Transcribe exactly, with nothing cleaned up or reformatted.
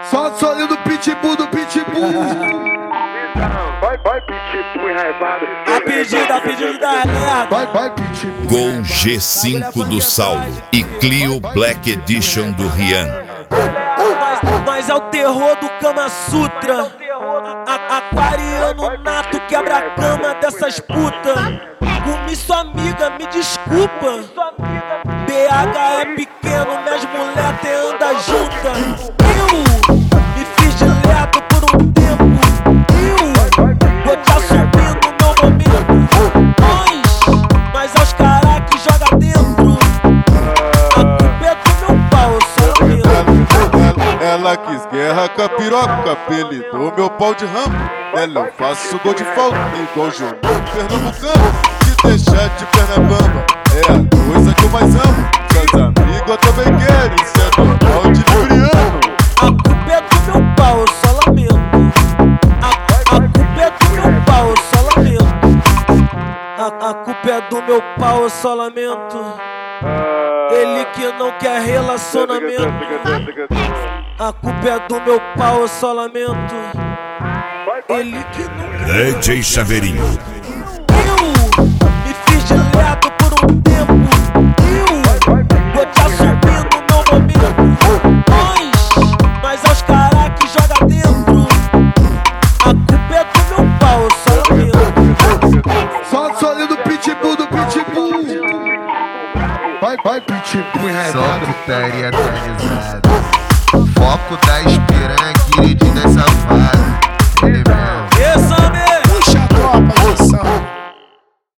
Só só do pitbull, do pitbull. Vai, vai, pitbull enraivado. A pedida, a pedida da galera. Vai, vai, pitbull. Gol G cinco do Saulo e Clio Black Edition do Rian. Nós, nós é o terror do Kama Sutra. A, a, aquariano nato quebra a cama dessas putas. Comi sua amiga, me desculpa. B H é pequeno, minhas moleques andam juntas. Eu me fiz de lerdo por um tempo. Eu vou te assumir no meu momento. Nós, nós é os caras que joga dentro. A culpa é do meu pau, só lamento. Ela quis guerra com a piroca, apelidou meu pau de ramo. Ela eu faço gol de falta, igual João Pernambucano. Te deixar de perna bamba é a coisa que eu mais amo. Seus amigos eu também quero, isso é normal de libriano. A culpa é do meu pau, eu só lamento. A, a culpa é do meu pau, eu só lamento. A, a culpa é do meu pau, eu só lamento. Ele que não quer relacionamento. A culpa é do meu pau, eu só lamento. Ele que não quer. D J Chaveirinho. Eu me fiz de lerdo por um tempo. Eu vou te assumir no meu momento. Nós, nós é os caras que joga dentro. A culpa é do meu pau, eu só lamento. Só só do pitbull, do pitbull. Vai, vai, pitbull enraivado. Só putaria atualizada. Foco da espiranha, queridinha safada. Ele mesmo.